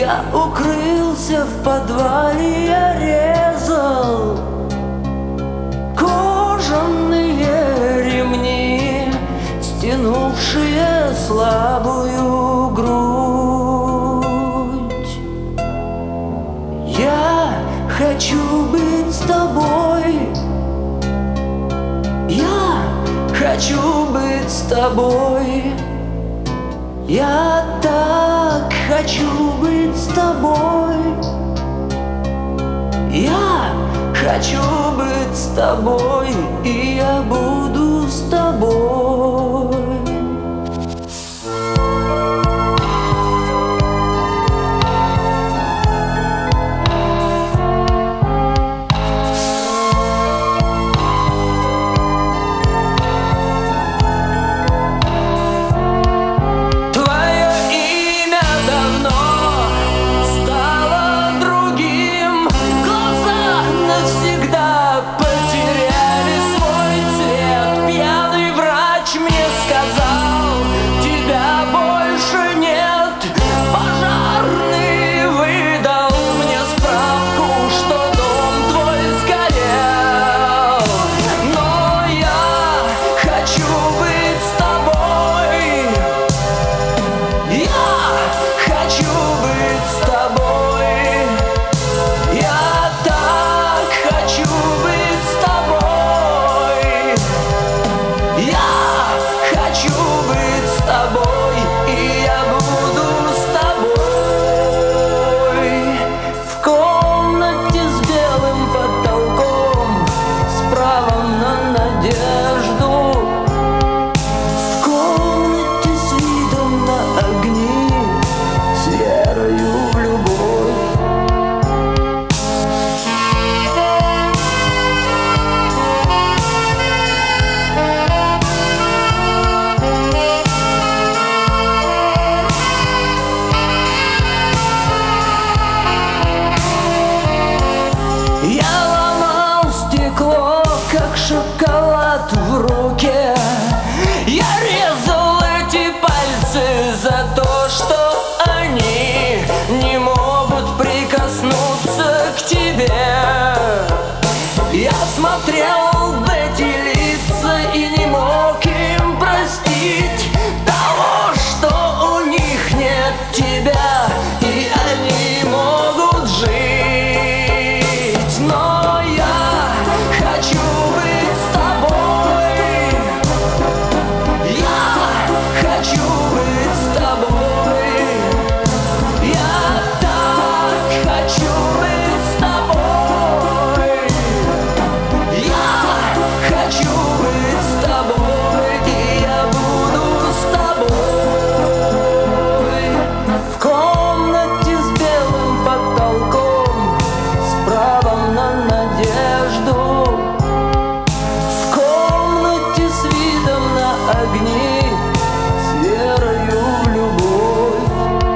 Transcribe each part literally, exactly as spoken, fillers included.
Я укрылся в подвале, я резал кожаные ремни, стянувшие слабую грудь. Я хочу быть с тобой, я хочу быть с тобой, я так хочу быть с тобой, я хочу быть с тобой, и я буду с тобой. Шоколад в руке, я резал эти пальцы за то, что они не могут прикоснуться к тебе. Я смотрел в эти лица и не мог им простить того, что у них нет тебя, и они могут жить. Но я хочу быть с тобой, я хочу быть с тобой, я так хочу быть с тобой, я хочу быть с тобой, и я буду с тобой. В комнате с белым потолком, с правом на надежду, в комнате с видом на огни, с верою в любовь.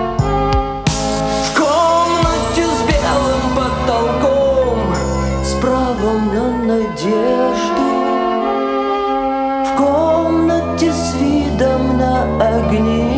В комнате с белым потолком, с правом на надежду, в комнате с видом на огни.